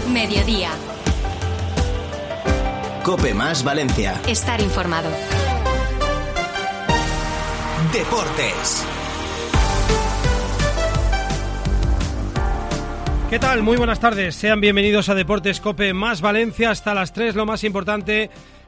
Mediodía. COPE más Valencia. Estar informado. Deportes. ¿Qué tal? Muy buenas tardes. Sean bienvenidos a Deportes COPE más Valencia. Hasta las 3, lo más importante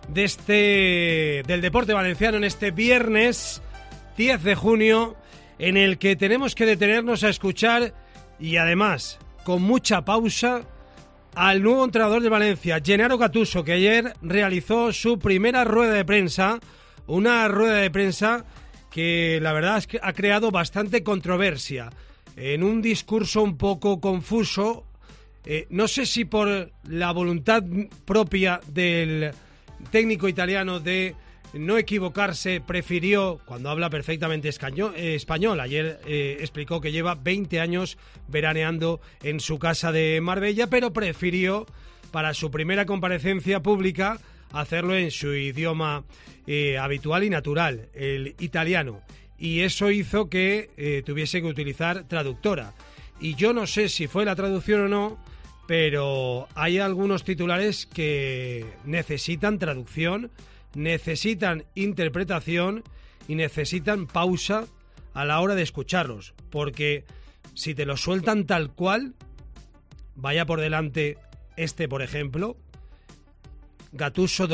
del deporte valenciano en este viernes 10 de junio, en el que tenemos que detenernos a escuchar y además con mucha pausa al nuevo entrenador de Valencia, Gennaro Gattuso, que ayer realizó su primera rueda de prensa, una rueda de prensa que la verdad es que ha creado bastante controversia, en un discurso un poco confuso, no sé si por la voluntad propia del técnico italiano de no equivocarse, prefirió, cuando habla perfectamente español, ayer explicó que lleva 20 años veraneando en su casa de Marbella, pero prefirió para su primera comparecencia pública hacerlo en su idioma habitual y natural, el italiano, y eso hizo que tuviese que utilizar traductora. Y yo no sé si fue la traducción o no, pero hay algunos titulares que necesitan traducción, necesitan interpretación y necesitan pausa a la hora de escucharlos, porque si te lo sueltan tal cual, vaya por delante por ejemplo, Gattuso,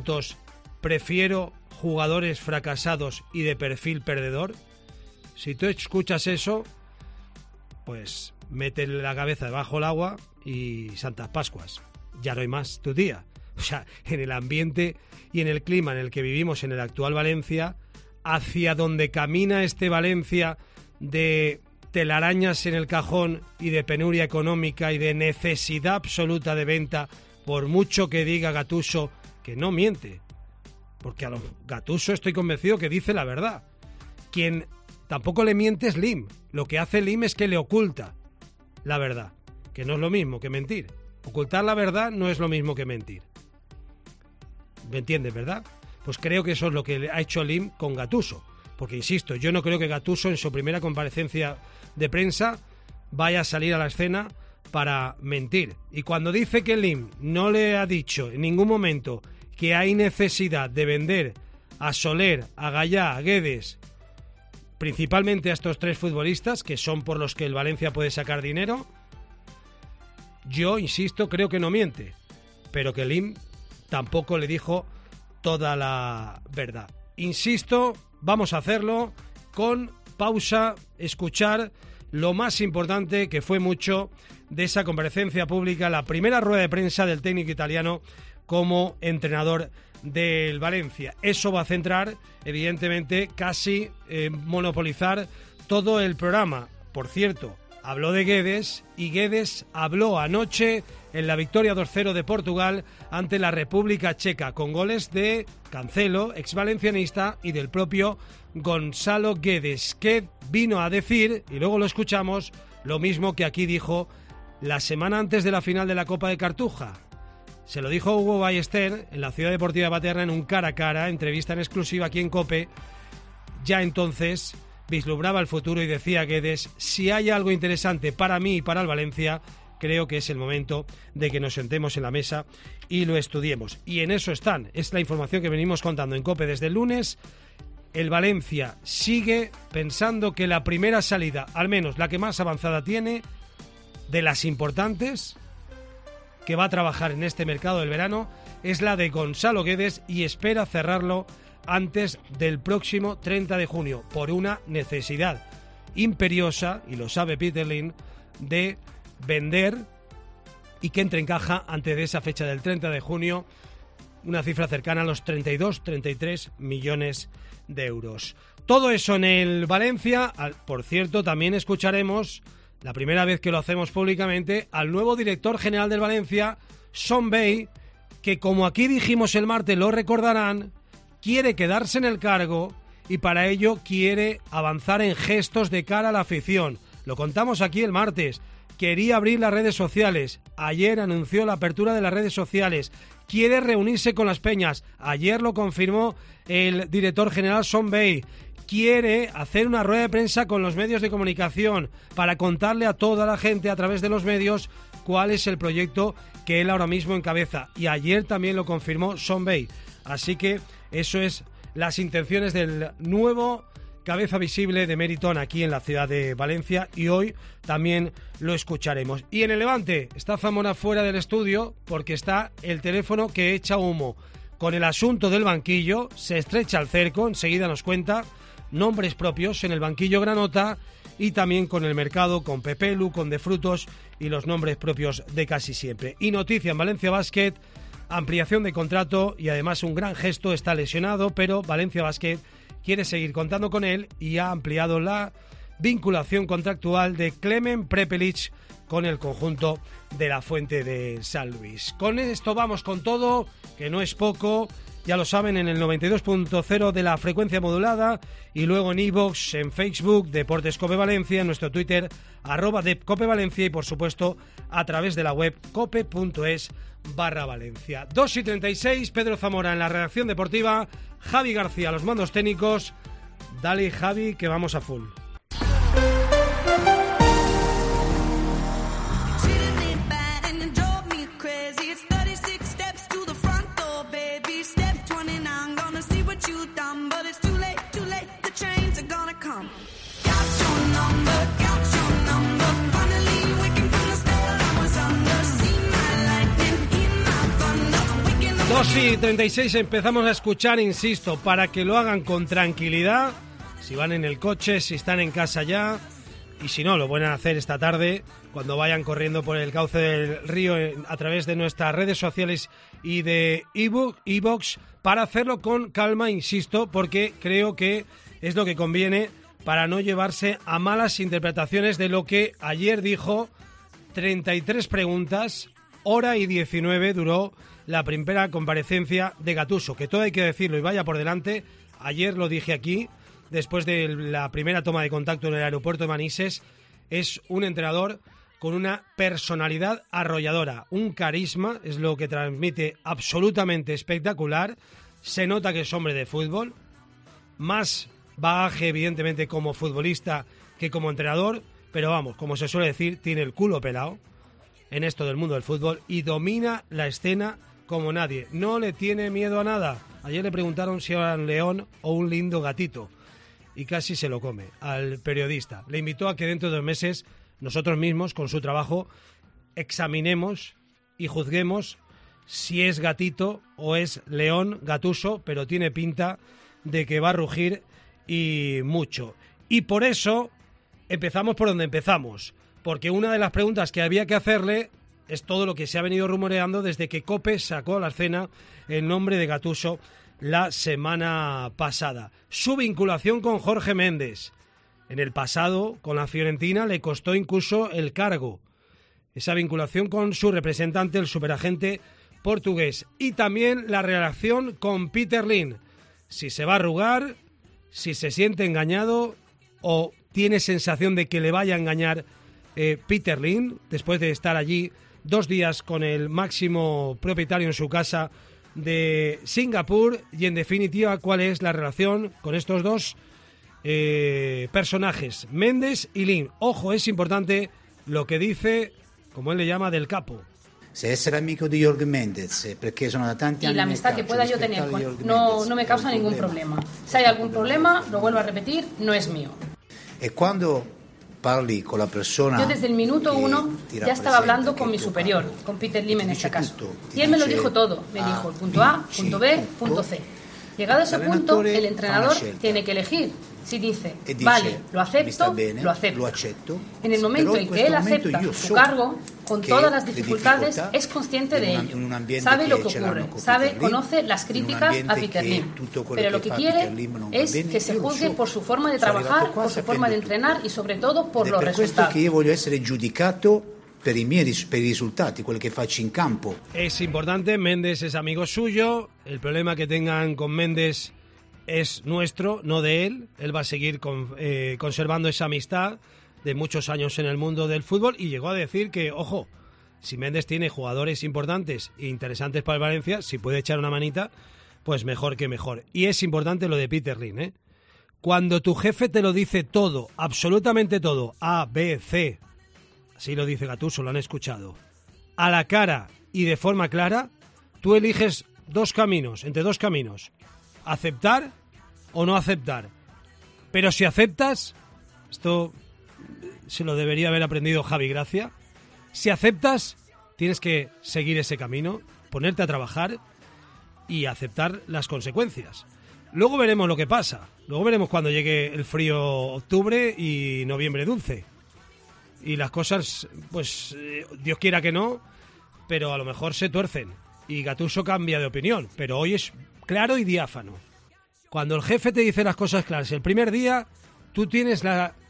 prefiero jugadores fracasados y de perfil perdedor. Si tú escuchas eso, pues métele la cabeza debajo del agua y Santas Pascuas, ya no hay más tu día. O sea, en el ambiente y en el clima en el que vivimos en el actual Valencia, hacia donde camina este Valencia de telarañas en el cajón y de penuria económica y de necesidad absoluta de venta, por mucho que diga Gattuso que no miente, porque a Gattuso estoy convencido que dice la verdad. Quien tampoco le miente es Lim. Lo que hace Lim es que le oculta la verdad, que no es lo mismo que mentir. Ocultar la verdad no es lo mismo que mentir. ¿Me entiendes, verdad? Pues creo que eso es lo que ha hecho Lim con Gattuso. Porque, insisto, yo no creo que Gattuso en su primera comparecencia de prensa vaya a salir a la escena para mentir. Y cuando dice que Lim no le ha dicho en ningún momento que hay necesidad de vender a Soler, a Gallá, a Guedes, principalmente a estos tres futbolistas, que son por los que el Valencia puede sacar dinero, yo, insisto, creo que no miente, pero que Lim tampoco le dijo toda la verdad. Insisto, vamos a hacerlo con pausa, escuchar lo más importante, que fue mucho de esa comparecencia pública, la primera rueda de prensa del técnico italiano como entrenador del Valencia. Eso va a centrar, evidentemente, casi monopolizar todo el programa. Por cierto, habló de Guedes, y Guedes habló anoche en la victoria 2-0 de Portugal ante la República Checa, con goles de Cancelo, exvalencianista, y del propio Gonzalo Guedes, que vino a decir, y luego lo escuchamos, lo mismo que aquí dijo la semana antes de la final de la Copa de Cartuja. Se lo dijo Hugo Ballester en la Ciudad Deportiva de Paterna en un cara a cara, entrevista en exclusiva aquí en COPE. Ya entonces vislumbraba el futuro y decía Guedes: si hay algo interesante para mí y para el Valencia, creo que es el momento de que nos sentemos en la mesa y lo estudiemos. Y en eso están, es la información que venimos contando en COPE desde el lunes. El Valencia sigue pensando que la primera salida, al menos la que más avanzada tiene, de las importantes, que va a trabajar en este mercado del verano, es la de Gonzalo Guedes, y espera cerrarlo antes del próximo 30 de junio, por una necesidad imperiosa, y lo sabe Peter Lim, de vender y que entre en caja antes de esa fecha del 30 de junio, una cifra cercana a los 32-33 millones de euros. Todo eso en el Valencia. Por cierto, también escucharemos, la primera vez que lo hacemos públicamente, al nuevo director general del Valencia, Sean Bay, que, como aquí dijimos el martes, lo recordarán, quiere quedarse en el cargo y para ello quiere avanzar en gestos de cara a la afición. Lo contamos aquí el martes. Quería abrir las redes sociales. Ayer anunció la apertura de las redes sociales. Quiere reunirse con las peñas. Ayer lo confirmó el director general Sean Bay. Quiere hacer una rueda de prensa con los medios de comunicación para contarle a toda la gente a través de los medios cuál es el proyecto que él ahora mismo encabeza. Y ayer también lo confirmó Sean Bay. Así que eso es las intenciones del nuevo cabeza visible de Meriton aquí en la ciudad de Valencia, y hoy también lo escucharemos. Y en el Levante está Zamora fuera del estudio porque está el teléfono que echa humo. Con el asunto del banquillo se estrecha el cerco, enseguida nos cuenta nombres propios en el banquillo granota, y también con el mercado, con Pepelu, con De Frutos y los nombres propios de casi siempre. Y noticia en Valencia Basket, ampliación de contrato y además un gran gesto, está lesionado, pero Valencia Basket quiere seguir contando con él y ha ampliado la vinculación contractual de Klemen Prepelic con el conjunto de la Fuente de San Luis. Con esto vamos con todo, que no es poco, ya lo saben, en el 92.0 de la frecuencia modulada, y luego en iVoox, en Facebook, Deportes Cope Valencia, en nuestro Twitter, @DepCopeValencia, y por supuesto a través de la web cope.es/Valencia. 2:36, Pedro Zamora en la redacción deportiva, Javi García a los mandos técnicos. Dale, Javi, que vamos a full. Y 36 empezamos a escuchar, insisto, para que lo hagan con tranquilidad, si van en el coche, si están en casa ya, y si no, lo pueden hacer esta tarde, cuando vayan corriendo por el cauce del río a través de nuestras redes sociales y de iVoox, para hacerlo con calma, insisto, porque creo que es lo que conviene para no llevarse a malas interpretaciones de lo que ayer dijo. 33 preguntas, hora y 19 duró la primera comparecencia de Gattuso, que todo hay que decirlo y vaya por delante, ayer lo dije aquí, después de la primera toma de contacto en el aeropuerto de Manises, es un entrenador con una personalidad arrolladora, un carisma, es lo que transmite, absolutamente espectacular. Se nota que es hombre de fútbol, más bagaje evidentemente como futbolista que como entrenador, pero vamos, como se suele decir, tiene el culo pelado en esto del mundo del fútbol y domina la escena como nadie. No le tiene miedo a nada. Ayer le preguntaron si era un león o un lindo gatito y casi se lo come al periodista. Le invitó a que dentro de 2 meses nosotros mismos, con su trabajo, examinemos y juzguemos si es gatito o es león Gattuso, pero tiene pinta de que va a rugir y mucho. Y por eso empezamos por donde empezamos, porque una de las preguntas que había que hacerle es todo lo que se ha venido rumoreando desde que COPE sacó a la escena el nombre de Gattuso la semana pasada. Su vinculación con Jorge Méndez. En el pasado, con la Fiorentina, le costó incluso el cargo. Esa vinculación con su representante, el superagente portugués. Y también la relación con Peter Lim. Si se va a arrugar, si se siente engañado o tiene sensación de que le vaya a engañar Peter Lim, después de estar allí 2 días con el máximo propietario en su casa de Singapur, y en definitiva cuál es la relación con estos dos personajes, Méndez y Lim. Ojo, es importante lo que dice, como él le llama, del capo. Se essere amico di Jorge Méndez, perché sono da tanti anni. Y la amistad que pueda yo tener no me causa ningún problema. Si hay algún problema, lo vuelvo a repetir, no es mío. E quando parli con la persona, yo desde el minuto 1 ya estaba hablando con mi superior, con Peter Lim en este caso. Y él me lo dijo todo. Me dijo el punto A, punto B, punto C. Llegado a ese punto, el entrenador tiene que elegir. Si dice, vale, lo acepto, lo acepto. En el momento en que él acepta su cargo, con todas las dificultades, es consciente de ello. Sabe lo que ocurre, conoce las críticas a Peter Lim. Pero lo que quiere es que se juzgue por su forma de trabajar, por su forma de entrenar y sobre todo por los resultados. Que yo voglio essere giudicato per i risultati, quello che faccio in campo. Es importante, Méndez es amigo suyo, el problema que tengan con Méndez es nuestro, no de él. Él va a seguir conservando esa amistad de muchos años en el mundo del fútbol, y llegó a decir que, ojo, si Méndez tiene jugadores importantes e interesantes para el Valencia, si puede echar una manita, pues mejor que mejor. Y es importante lo de Peter Lim, ¿eh? Cuando tu jefe te lo dice todo, absolutamente todo, A, B, C, así lo dice Gattuso, lo han escuchado, a la cara y de forma clara, tú eliges entre dos caminos, aceptar o no aceptar. Pero si aceptas, esto se lo debería haber aprendido Javi Gracia, si aceptas, tienes que seguir ese camino, ponerte a trabajar y aceptar las consecuencias. Luego veremos lo que pasa, luego veremos cuando llegue el frío octubre y noviembre dulce. Y las cosas, pues Dios quiera que no, pero a lo mejor se tuercen. Y Gattuso cambia de opinión, pero hoy es claro y diáfano. Cuando el jefe te dice las cosas claras el primer día, tú tienes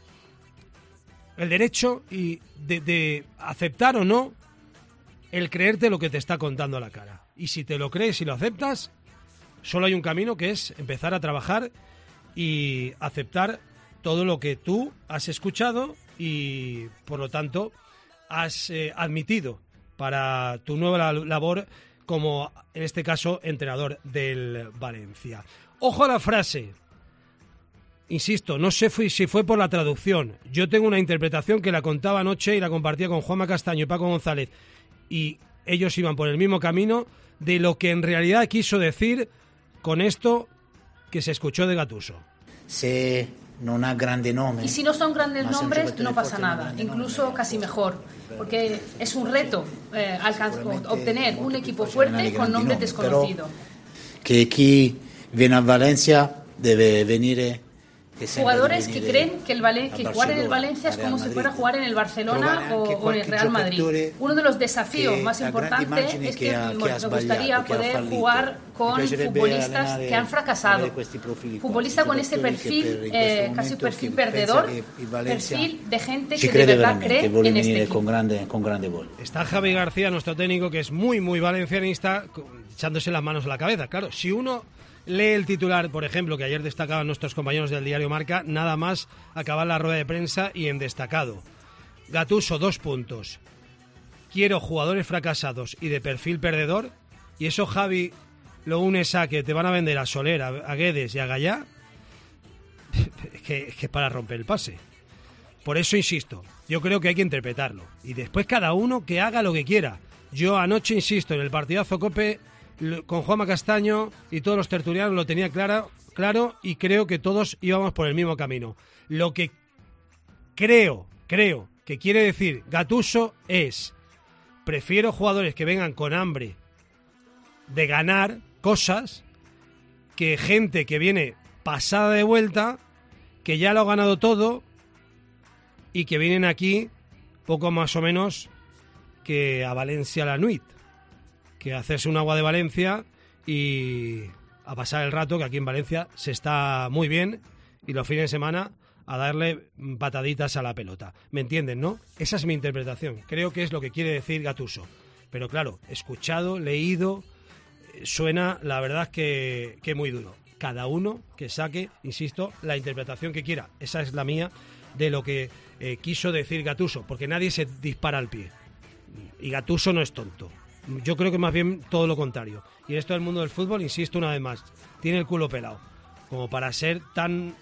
el derecho de aceptar o no el creerte lo que te está contando a la cara. Y si te lo crees y lo aceptas, solo hay un camino, que es empezar a trabajar y aceptar todo lo que tú has escuchado y, por lo tanto, has admitido para tu nueva labor como, en este caso, entrenador del Valencia. Ojo a la frase. Insisto, no sé si fue por la traducción. Yo tengo una interpretación que la contaba anoche y la compartía con Juanma Castaño y Paco González. Y ellos iban por el mismo camino de lo que en realidad quiso decir con esto que se escuchó de Gattuso. Sí. Non ha grande nome. Y si no son grandes nombres, no pasa nada, incluso casi mejor, porque es un reto obtener un equipo fuerte con nombres desconocidos. Que chi viene a Valencia debe venire. Jugadores que creen que jugar en el Valencia es como si fuera jugar en el Barcelona o en el Real Madrid. Uno de los desafíos más importantes es que me gustaría poder jugar con futbolistas que han fracasado. Futbolistas con ese perfil, casi perfil perdedor, perfil de gente que de verdad cree en este equipo. Con grande gol. Está Javi García, nuestro técnico, que es muy, muy valencianista, echándose las manos a la cabeza. Claro, si uno lee el titular, por ejemplo, que ayer destacaban nuestros compañeros del diario Marca, nada más acabar la rueda de prensa y en destacado: Gattuso, 2 puntos. Quiero jugadores fracasados y de perfil perdedor. Y eso, Javi, lo unes a que te van a vender a Soler, a Guedes y a Gallá. Es que es para romper el pase. Por eso insisto, yo creo que hay que interpretarlo. Y después cada uno que haga lo que quiera. Yo anoche, insisto, en el partidazo COPE, con Juanma Castaño y todos los tertulianos lo tenía claro, y creo que todos íbamos por el mismo camino. Lo que creo que quiere decir Gattuso es: prefiero jugadores que vengan con hambre de ganar cosas que gente que viene pasada de vuelta, que ya lo ha ganado todo y que vienen aquí poco más o menos que a Valencia la Nuit, que hacerse un agua de Valencia y a pasar el rato, que aquí en Valencia se está muy bien, y los fines de semana a darle pataditas a la pelota. ¿Me entienden, no? Esa es mi interpretación. Creo que es lo que quiere decir Gattuso. Pero claro, escuchado, leído, suena la verdad que muy duro. Cada uno que saque, insisto, la interpretación que quiera. Esa es la mía de lo que quiso decir Gattuso, porque nadie se dispara al pie. Y Gattuso no es tonto. Yo creo que más bien todo lo contrario. Y en esto del mundo del fútbol, insisto una vez más, tiene el culo pelado como para ser tan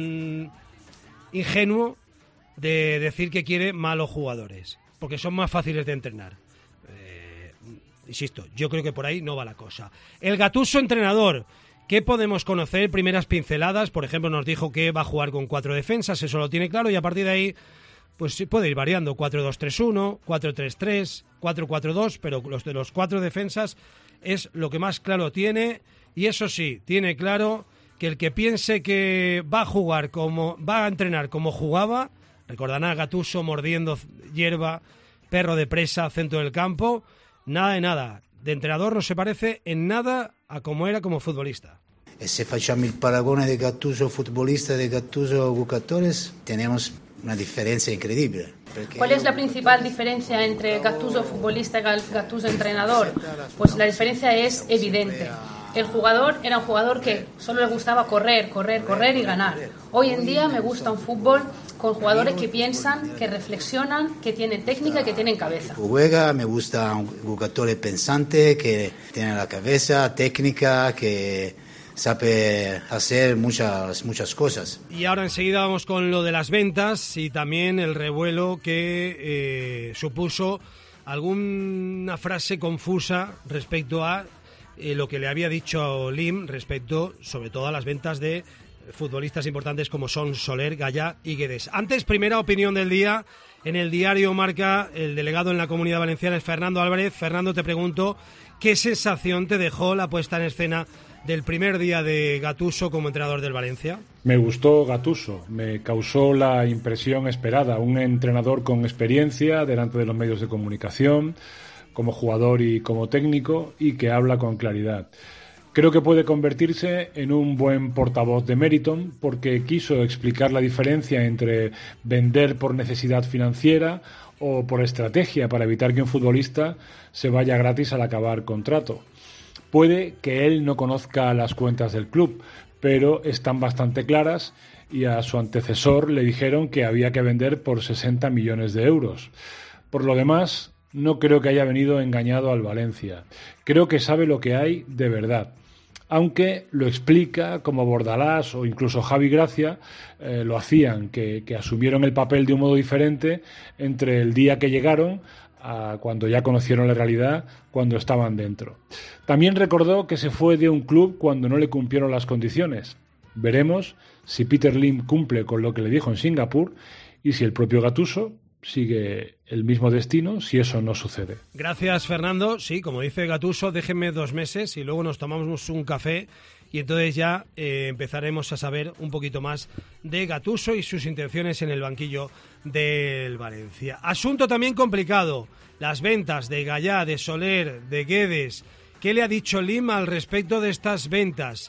ingenuo de decir que quiere malos jugadores, porque son más fáciles de entrenar. Insisto, yo creo que por ahí no va la cosa. El Gattuso entrenador, ¿qué podemos conocer? Primeras pinceladas. Por ejemplo, nos dijo que va a jugar con 4 defensas, eso lo tiene claro, y a partir de ahí pues sí puede ir variando, 4-2-3-1, 4-3-3, 4-4-2, pero los de los 4 defensas es lo que más claro tiene. Y eso sí, tiene claro que el que piense que va a entrenar como jugaba, recordarán a Gattuso mordiendo hierba, perro de presa, centro del campo, nada de nada. De entrenador no se parece en nada a como era como futbolista. E se facciamo il paragone di Gattuso futbolista e di Gattuso giocatores, tenemos una diferencia increíble. ¿Cuál es la principal diferencia entre Gattuso futbolista y Gattuso entrenador? Pues la diferencia es evidente. El jugador era un jugador que solo le gustaba correr y ganar. Hoy en día me gusta un fútbol con jugadores que piensan, que reflexionan, que tienen técnica y que tienen cabeza. Juega, me gusta un jugador pensante, que tiene la cabeza, técnica, que sabe hacer muchas cosas. Y ahora enseguida vamos con lo de las ventas y también el revuelo que supuso alguna frase confusa respecto a lo que le había dicho Lim respecto sobre todo a las ventas de futbolistas importantes como son Soler, Gallá y Guedes. Antes, primera opinión del día. En el diario Marca, el delegado en la Comunidad Valenciana es Fernando Álvarez. Fernando, te pregunto, ¿qué sensación te dejó la puesta en escena del primer día de Gattuso como entrenador del Valencia? Me gustó Gattuso, me causó la impresión esperada, un entrenador con experiencia delante de los medios de comunicación, como jugador y como técnico, y que habla con claridad. Creo que puede convertirse en un buen portavoz de Meriton porque quiso explicar la diferencia entre vender por necesidad financiera o por estrategia para evitar que un futbolista se vaya gratis al acabar contrato. Puede que él no conozca las cuentas del club, pero están bastante claras y a su antecesor le dijeron que había que vender por 60 millones de euros. Por lo demás, no creo que haya venido engañado al Valencia. Creo que sabe lo que hay de verdad. Aunque lo explica como Bordalás o incluso Javi Gracia lo hacían, que asumieron el papel de un modo diferente entre el día que llegaron a cuando ya conocieron la realidad, cuando estaban dentro. También recordó que se fue de un club cuando no le cumplieron las condiciones. Veremos si Peter Lim cumple con lo que le dijo en Singapur y si el propio Gattuso sigue el mismo destino si eso no sucede. Gracias, Fernando. Sí, como dice Gattuso, déjenme 2 meses y luego nos tomamos un café y entonces ya empezaremos a saber un poquito más de Gattuso y sus intenciones en el banquillo del Valencia. Asunto también complicado, las ventas de Gallá, de Soler, de Guedes. ¿Qué le ha dicho Lim al respecto de estas ventas?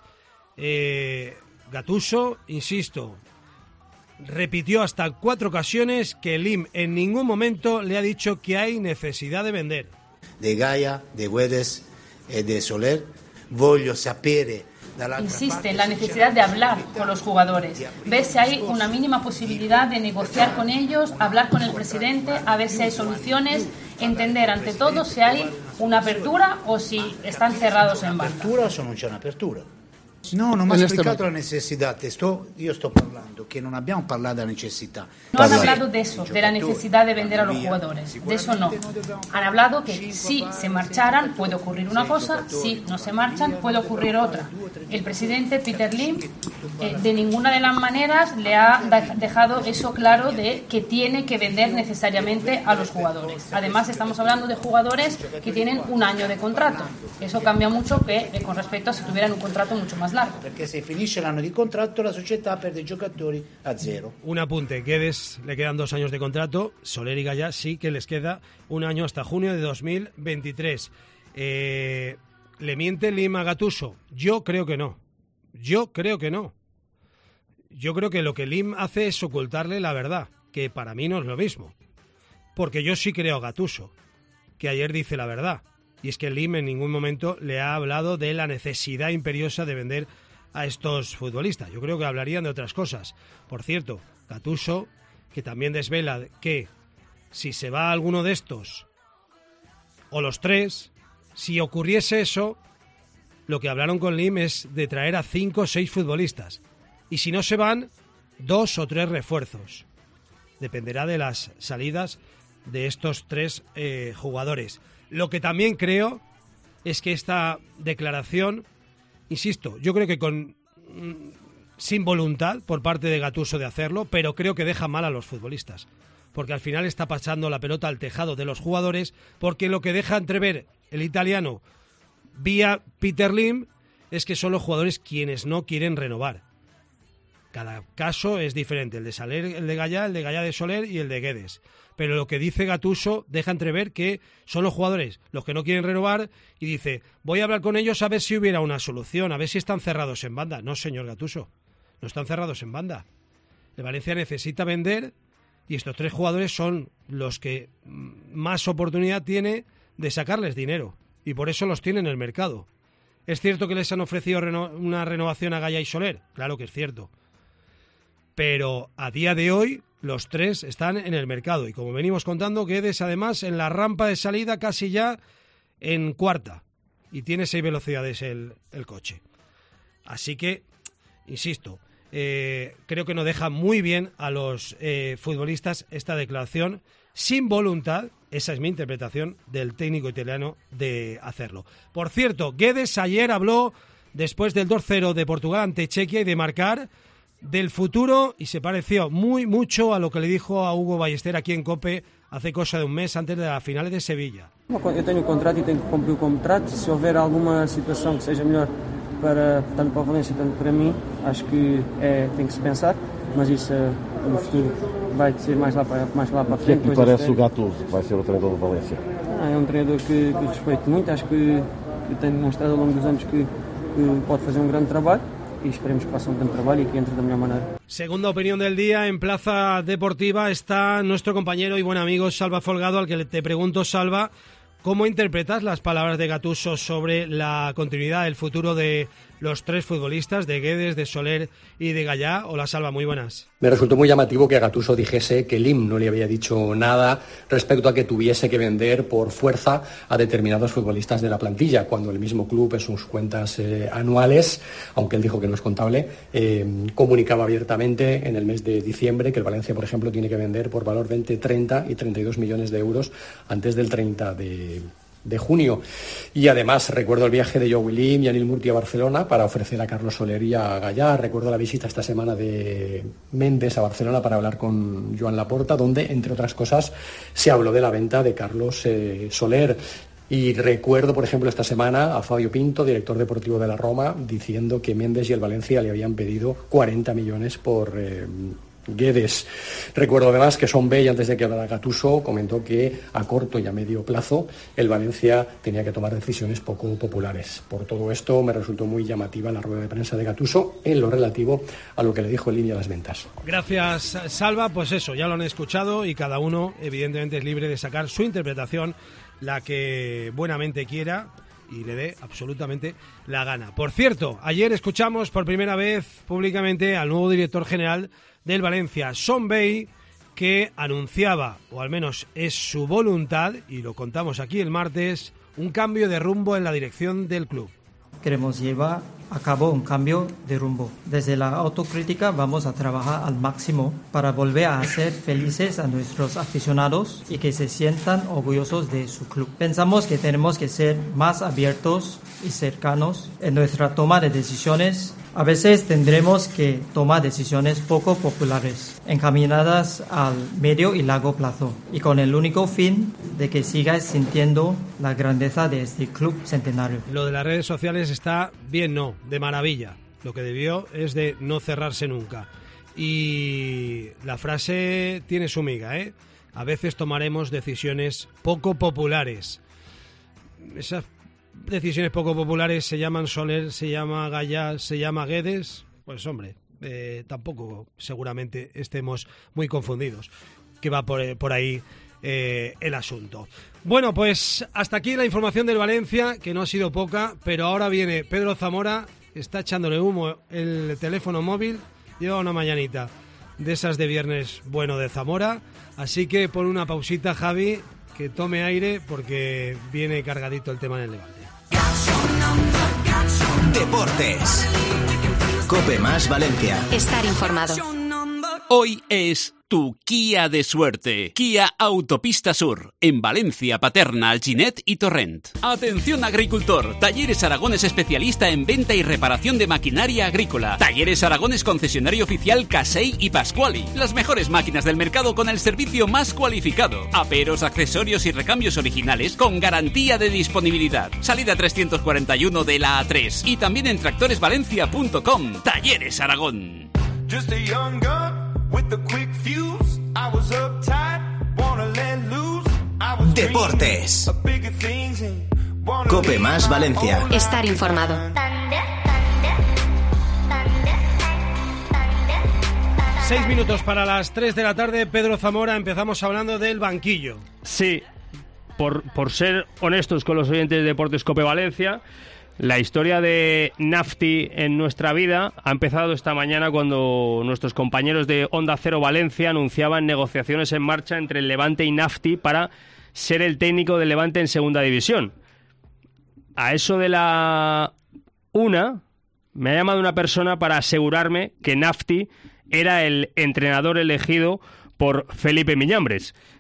Gattuso, insisto, repitió hasta 4 ocasiones que Lim en ningún momento le ha dicho que hay necesidad de vender. De Gallá, de Guedes y de Soler, voglio sapere. Insiste en la necesidad de hablar con los jugadores, ver si hay una mínima posibilidad de negociar con ellos, hablar con el presidente, a ver si hay soluciones, entender ante todo si hay una apertura o si están cerrados en banda. ¿Apertura o non c'è un'apertura? No, non mi ha explicato la necesidad. Io sto parlando que no abbiamo parlato della necessità. No han hablado de eso, de la necesidad de vender a los jugadores. De eso no. Han hablado que si se marcharan puede ocurrir una cosa, si no se marchan puede ocurrir otra. El presidente Peter Lim de ninguna de las maneras le ha dejado eso claro de que tiene que vender necesariamente a los jugadores. Además estamos hablando de jugadores que tienen 1 año de contrato. Eso cambia mucho que con respecto a si tuvieran un contrato mucho más largo. Perché se finisce l'anno di contratto la società perde i giocatori a 0. Un apunte, Guedes le quedan 2 años de contrato, Soler y Gallá sí que les queda 1 año hasta junio de 2023. ¿Le miente Lim a Gattuso? Yo creo que no. Yo creo que lo que Lim hace es ocultarle la verdad, que para mí no es lo mismo. Porque yo sí creo a Gattuso, que ayer dice la verdad. Y es que Lim en ningún momento le ha hablado de la necesidad imperiosa de vender a estos futbolistas. Yo creo que hablarían de otras cosas. Por cierto, Gattuso, que también desvela que si se va alguno de estos, o los 3, si ocurriese eso, lo que hablaron con Lim es de traer a 5 o 6 futbolistas. Y si no se van, 2 o 3 refuerzos. Dependerá de las salidas de estos 3 jugadores. Lo que también creo es que esta declaración, insisto, yo creo que sin voluntad por parte de Gattuso de hacerlo, pero creo que deja mal a los futbolistas, porque al final está pasando la pelota al tejado de los jugadores, porque lo que deja entrever el italiano vía Peter Lim es que son los jugadores quienes no quieren renovar. Cada caso es diferente, el de Soler, el de Gallá de Soler y el de Guedes. Pero lo que dice Gattuso deja entrever que son los jugadores los que no quieren renovar y dice, voy a hablar con ellos a ver si hubiera una solución, a ver si están cerrados en banda. No, señor Gattuso, no están cerrados en banda. El Valencia necesita vender y estos 3 jugadores son los que más oportunidad tiene de sacarles dinero y por eso los tiene en el mercado. ¿Es cierto que les han ofrecido una renovación a Gallá y Soler? Claro que es cierto. Pero a día de hoy los 3 están en el mercado y como venimos contando, Guedes además en la rampa de salida casi ya en 4ª y tiene 6 velocidades el coche. Así que, insisto, creo que no deja muy bien a los futbolistas esta declaración sin voluntad, esa es mi interpretación, del técnico italiano de hacerlo. Por cierto, Guedes ayer habló, después del 2-0 de Portugal ante Chequia y de marcar, del futuro, y se pareció mucho a lo que le dijo a Hugo Ballester aquí en COPE hace cosa de un mes antes de las finales de Sevilla. Eu tenho contrato e tenho que cumprir o contrato. Se houver alguma situação que seja melhor tanto para o Valência tanto para mim, acho que tem que se pensar, mas isso no futuro vai ser mais lá para frente. Quem que parece o Gattuso, que vai ser o treinador do Valência? É treinador que respeito muito, acho que tem demonstrado ao longo dos anos que pode fazer grande trabalho. Y esperemos que pase un buen trabajo y que entre de la mejor manera. Segunda opinión del día, en Plaza Deportiva está nuestro compañero y buen amigo Salva Folgado, al que te pregunto, Salva, ¿cómo interpretas las palabras de Gattuso sobre la continuidad, el futuro de los tres futbolistas, de Guedes, de Soler y de Gallá? Hola, Salva, muy buenas. Me resultó muy llamativo que Gattuso dijese que Lim no le había dicho nada respecto a que tuviese que vender por fuerza a determinados futbolistas de la plantilla, cuando el mismo club en sus cuentas anuales, aunque él dijo que no es contable, comunicaba abiertamente en el mes de diciembre que el Valencia, por ejemplo, tiene que vender por valor de entre 30 y 32 millones de euros antes del 30 de junio. Y además recuerdo el viaje de Joe Lim y Anil Murti a Barcelona para ofrecer a Carlos Soler y a Gallá. Recuerdo la visita esta semana de Méndez a Barcelona para hablar con Joan Laporta, donde, entre otras cosas, se habló de la venta de Carlos Soler. Y recuerdo, por ejemplo, esta semana a Fabio Pinto, director deportivo de la Roma, diciendo que Méndez y el Valencia le habían pedido 40 millones por Guedes. Recuerdo además que Son Bey, antes de que hablara Gattuso, comentó que a corto y a medio plazo el Valencia tenía que tomar decisiones poco populares. Por todo esto me resultó muy llamativa la rueda de prensa de Gattuso en lo relativo a lo que le dijo en línea a las ventas. Gracias, Salva. Pues eso, ya lo han escuchado y cada uno evidentemente es libre de sacar su interpretación, la que buenamente quiera y le dé absolutamente la gana. Por cierto, ayer escuchamos por primera vez públicamente al nuevo director general del Valencia, Son Bey, que anunciaba, o al menos es su voluntad, y lo contamos aquí el martes, un cambio de rumbo en la dirección del club. Queremos llevar a cabo un cambio de rumbo. Desde la autocrítica vamos a trabajar al máximo para volver a hacer felices a nuestros aficionados y que se sientan orgullosos de su club. Pensamos que tenemos que ser más abiertos y cercanos en nuestra toma de decisiones. A veces tendremos que tomar decisiones poco populares, encaminadas al medio y largo plazo, y con el único fin de que sigáis sintiendo la grandeza de este club centenario. Lo de las redes sociales está bien, no, de maravilla. Lo que debió es de no cerrarse nunca. Y la frase tiene su miga, ¿eh? A veces tomaremos decisiones poco populares. Esas decisiones poco populares se llaman Soler, se llama Gallá, se llama Guedes. Pues hombre, tampoco seguramente estemos muy confundidos, que va por ahí el asunto. Bueno, pues hasta aquí la información del Valencia, que no ha sido poca, pero ahora viene Pedro Zamora, está echándole humo el teléfono móvil, lleva una mañanita de esas de viernes bueno de Zamora, así que pon una pausita, Javi, que tome aire porque viene cargadito el tema en el Levante. Deportes. COPE más Valencia. Estar informado. Hoy es tu Kia de suerte. Kia Autopista Sur, en Valencia, Paterna, Alginet y Torrent. Atención agricultor, Talleres Aragón es especialista en venta y reparación de maquinaria agrícola. Talleres Aragón es concesionario oficial Casey y Pasquali. Las mejores máquinas del mercado con el servicio más cualificado. Aperos, accesorios y recambios originales con garantía de disponibilidad. Salida 341 de la A3 y también en tractoresvalencia.com. Talleres Aragón. Just a young gun with a quick fuse. I was uptight, wanna let loose. Deportes. COPE más Valencia. Estar informado. 6 minutos para las 3 de la tarde. Pedro Zamora, empezamos hablando del banquillo. Sí, por ser honestos con los oyentes de Deportes COPE Valencia, la historia de Nafti en nuestra vida ha empezado esta mañana cuando nuestros compañeros de Onda Cero Valencia anunciaban negociaciones en marcha entre el Levante y Nafti para ser el técnico del Levante en segunda división. A eso de la 1 me ha llamado una persona para asegurarme que Nafti era el entrenador elegido por Felipe Miñambres.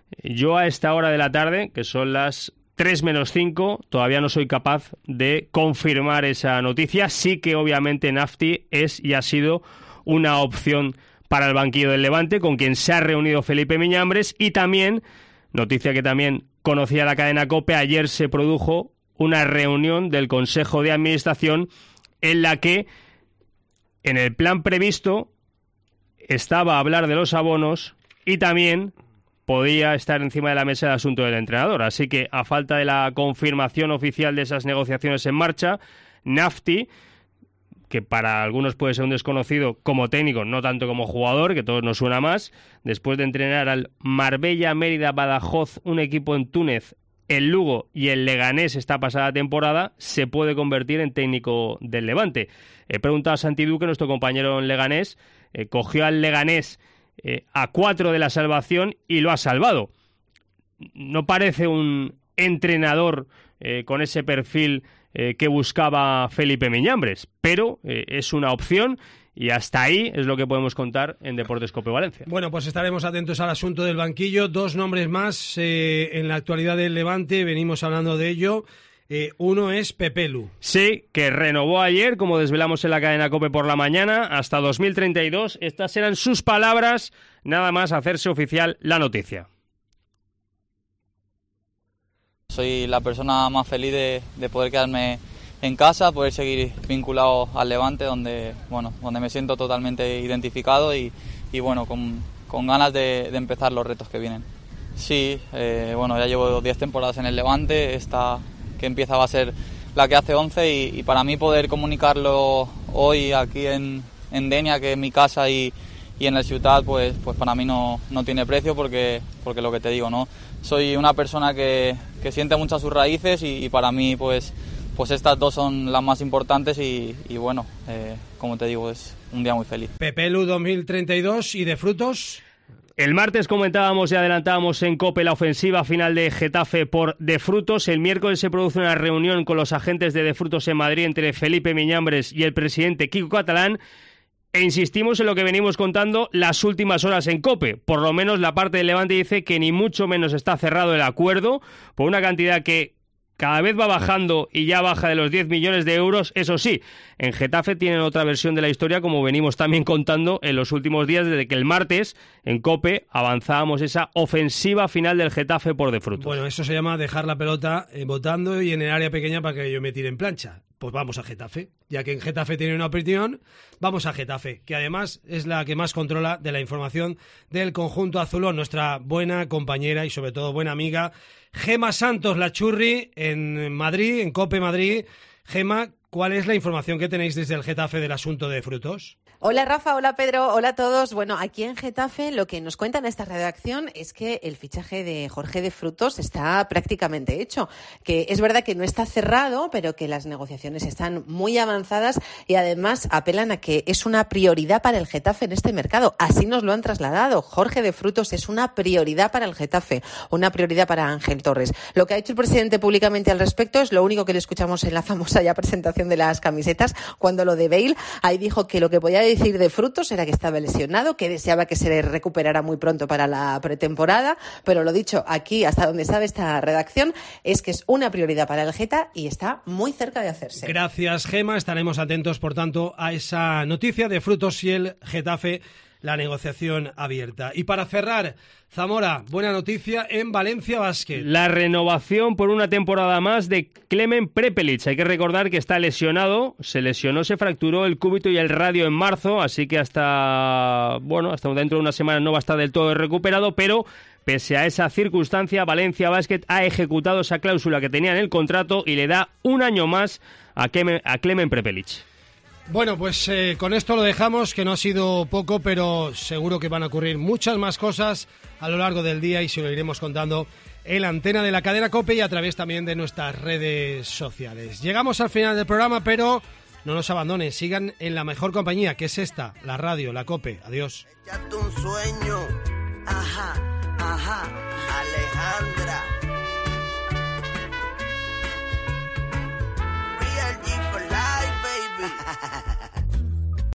Yo a esta hora de la tarde, que son las 3 menos 5, todavía no soy capaz de confirmar esa noticia. Sí que obviamente Nafti es y ha sido una opción para el banquillo del Levante, con quien se ha reunido Felipe Miñambres, y también, noticia que también conocía la cadena COPE, ayer se produjo una reunión del Consejo de Administración en la que en el plan previsto estaba hablar de los abonos y también podía estar encima de la mesa el asunto del entrenador. Así que, a falta de la confirmación oficial de esas negociaciones en marcha, Nafti, que para algunos puede ser un desconocido como técnico, no tanto como jugador, que todos nos suena más, después de entrenar al Marbella, Mérida, Badajoz, un equipo en Túnez, el Lugo y el Leganés esta pasada temporada, se puede convertir en técnico del Levante. He preguntado a Santi Duque, nuestro compañero en Leganés, cogió al Leganés a 4 de la salvación y lo ha salvado. No parece un entrenador con ese perfil que buscaba Felipe Miñambres, pero es una opción y hasta ahí es lo que podemos contar en Deportes COPE Valencia. Bueno, pues estaremos atentos al asunto del banquillo. 2 nombres más en la actualidad del Levante, venimos hablando de ello. Uno es Pepelu. Sí, que renovó ayer, como desvelamos en la cadena COPE por la mañana, hasta 2032. Estas eran sus palabras, nada más hacerse oficial la noticia. Soy la persona más feliz de poder quedarme en casa, poder seguir vinculado al Levante, donde me siento totalmente identificado y con ganas de empezar los retos que vienen. Sí, ya llevo 10 temporadas en el Levante, esta que empieza va a ser la que hace 11 y para mí poder comunicarlo hoy aquí en Denia, que es mi casa, y en el Ciutat, pues para mí no tiene precio porque lo que te digo, ¿no? Soy una persona que siente mucho sus raíces y para mí pues estas 2 son las más importantes y como te digo, es un día muy feliz. Pepelu 2032 y de frutos. El martes comentábamos y adelantábamos en COPE la ofensiva final de Getafe por De Frutos. El miércoles se produce una reunión con los agentes de De Frutos en Madrid entre Felipe Miñambres y el presidente Quico Catalán. E insistimos en lo que venimos contando las últimas horas en COPE. Por lo menos la parte del Levante dice que ni mucho menos está cerrado el acuerdo por una cantidad que cada vez va bajando y ya baja de los 10 millones de euros. Eso sí, en Getafe tienen otra versión de la historia, como venimos también contando en los últimos días, desde que el martes en COPE avanzábamos esa ofensiva final del Getafe por De Frutos. Bueno, eso se llama dejar la pelota botando y en el área pequeña para que yo me tire en plancha. Pues vamos a Getafe. Ya que en Getafe tiene una opinión, vamos a Getafe, que además es la que más controla de la información del conjunto azulón. Nuestra buena compañera y sobre todo buena amiga Gema Santos, la Churri, en Madrid, en COPE Madrid. Gema, ¿cuál es la información que tenéis desde el Getafe del asunto de Frutos? Hola Rafa, hola Pedro, hola a todos. Bueno, aquí en Getafe lo que nos cuenta en esta redacción es que el fichaje de Jorge De Frutos está prácticamente hecho, que es verdad que no está cerrado, pero que las negociaciones están muy avanzadas y además apelan a que es una prioridad para el Getafe en este mercado. Así nos lo han trasladado. Jorge De Frutos es una prioridad para el Getafe, una prioridad para Ángel Torres. Lo que ha hecho el presidente públicamente al respecto es lo único que le escuchamos en la famosa ya presentación de las camisetas, cuando lo de Bale, ahí dijo que lo que podía decir De Frutos era que estaba lesionado, que deseaba que se recuperara muy pronto para la pretemporada, pero lo dicho aquí, hasta donde sabe esta redacción, es que es una prioridad para el Geta y está muy cerca de hacerse. Gracias, Gema. Estaremos atentos, por tanto, a esa noticia de Frutos y el Getafe, la negociación abierta. Y para cerrar, Zamora, buena noticia en Valencia Basket. La renovación por una temporada más de Klemen Prepelic. Hay que recordar que está lesionado, se lesionó, se fracturó el cúbito y el radio en marzo, así que hasta dentro de una semana no va a estar del todo recuperado, pero pese a esa circunstancia, Valencia Basket ha ejecutado esa cláusula que tenía en el contrato y le da un año más a Klemen Prepelic. Bueno, pues con esto lo dejamos, que no ha sido poco, pero seguro que van a ocurrir muchas más cosas a lo largo del día y se lo iremos contando en la antena de la cadena COPE y a través también de nuestras redes sociales. Llegamos al final del programa, pero no nos abandonen, sigan en la mejor compañía, que es esta, la radio, la COPE. Adiós. Un sueño, ajá, Alejandra.